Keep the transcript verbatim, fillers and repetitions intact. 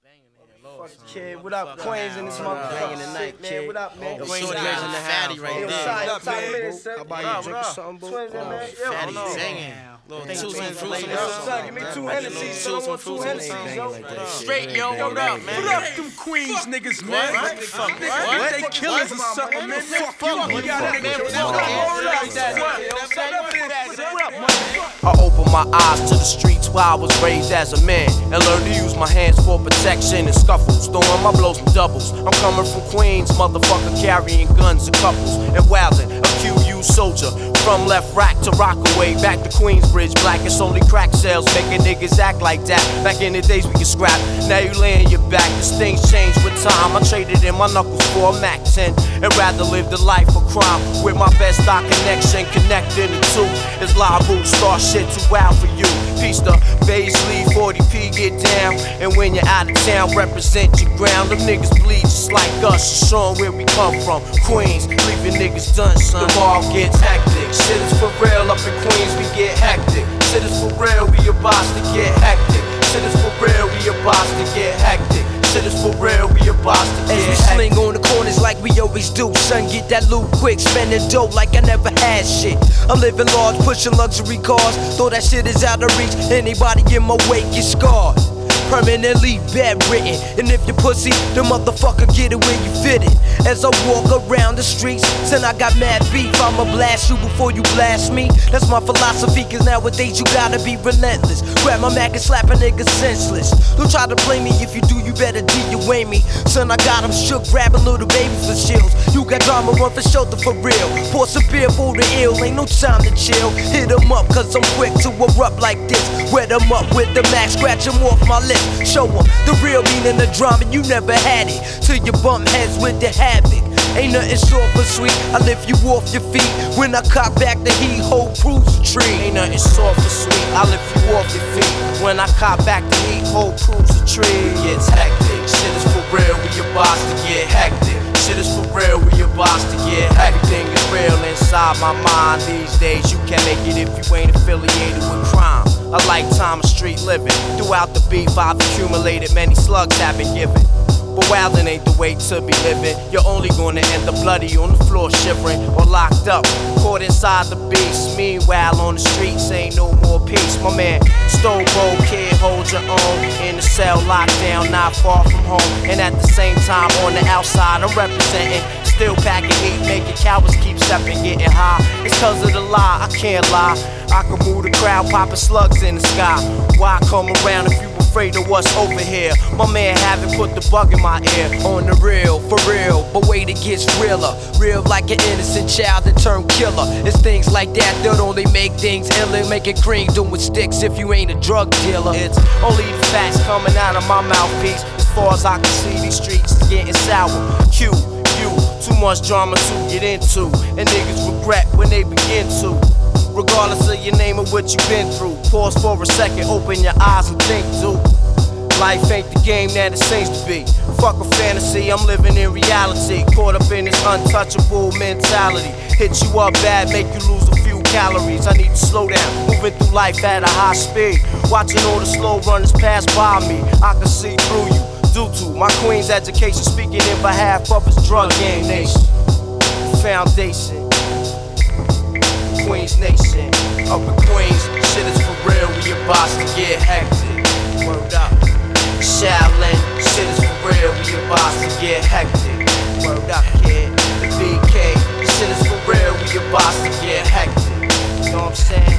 Kid, what up, Queens in this motherfucker tonight, man. What up, man? Queens in the house, right there. What up, man? How about you drinking something, boo? Twins in there, Fatty yo. singing. Little two some fruits in Son, give me two Hennessy's, son. I want two Hennessy's, yo. Straight, yo, what up, man? What up, them Queens niggas, man? What? Fuck, niggas, they killers or something, man. Fuck you, you got I opened my eyes to the streets where I was raised as a man and learned to use my hands for protection and scuffles. Throwing my blows in doubles. I'm coming from Queens, motherfucker, carrying guns and couples and wildin'. A Q U soldier from left rack to Rockaway, back to Queensbridge. Black it's only crack sales, making niggas act like that. Back in the days we could scrap, now you laying your back. Cause things change with time. I traded in my knuckles for a Mac ten and rather live the life of crime with my best stock connection. Connecting the two is live boot, start shit too wild for you. Piece the Baisley, forty P, get down. And when you're out of town, represent your ground. Them niggas bleed just like us, showing where we come from. Queens, leaving niggas done, son. The ball gets hectic. Shit is for real, up in Queens we get hectic. Shit is for real, we about to get hectic. Shit is for real, we about to get hectic. Shit is for real, we about to get As we hectic. sling on the corners like we always do. Son, get that loot quick, spending dough like I never had shit. I'm living large, pushing luxury cars. Though that shit is out of reach, anybody in my way get scarred. Permanently bedridden. And if you pussy, the motherfucker get it where you fit it. As I walk around the streets, son, I got mad beef. I'ma blast you before you blast me. That's my philosophy, cause nowadays you gotta be relentless. Grab my Mac and slap a nigga senseless. Don't try to play me, if you do, you better D U A me. Son, I got him shook, grabbing little babies for chills. You got drama, run for shelter for real. Pour some beer for the ill, ain't no time to chill. Hit 'em up, cause I'm quick to erupt like this. Wet 'em up with the Mac, scratch 'em off my lip. Show 'em the real meaning of drama, you never had it. Till you bump heads with the havoc. Ain't nothing soft or sweet, I lift you off your feet. When I cock back the heat, whole cruise a tree. Ain't nothing soft or sweet, I lift you off your feet. When I cop back the heat, whole cruise a tree. It's hectic, shit is for real, we about to get hectic. Shit is for real, we about to get hectic. Everything is real inside my mind these days. You can't make it if you ain't affiliated with crime. A lifetime of street living. Throughout the beef I've accumulated, many slugs have been given. But wildin' ain't the way to be living. You're only gonna end up bloody on the floor shivering or locked up, caught inside the beast. Meanwhile on the streets ain't no more peace. My man, Stone Cold Kid, hold your own. In the cell, locked down, not far from home. And at the same time on the outside I'm representing. Still packing heat, making cowards keep stepping, getting high. It's cause of the lie, I can't lie. I can move the crowd, popping slugs in the sky. Why come around if you afraid of what's over here? My man haven't put the bug in my ear. On the real, for real, but wait, it gets realer. Real like an innocent child that turned killer. It's things like that that only make things iller. Make it cream doing sticks if you ain't a drug dealer. It's only the facts coming out of my mouthpiece. As far as I can see, these streets is getting sour. Q, you, too much drama to get into. And niggas regret when they begin to. Regardless of your name or what you've been through. Pause for a second, open your eyes and think, dude. Life ain't the game that it seems to be. Fuck a fantasy, I'm living in reality. Caught up in this untouchable mentality. Hit you up bad, make you lose a few calories. I need to slow down, moving through life at a high speed. Watching all the slow runners pass by me, I can see through you. Due to my Queen's education, speaking in behalf of his drug game nation. Foundation, Queens Nation, up in Queens, shit is for real, we about to get hectic. Word up. Shaolin, shit is for real, we about to get hectic. Word up, kid. The B K, shit is for real, we about to get hectic. You know what I'm saying?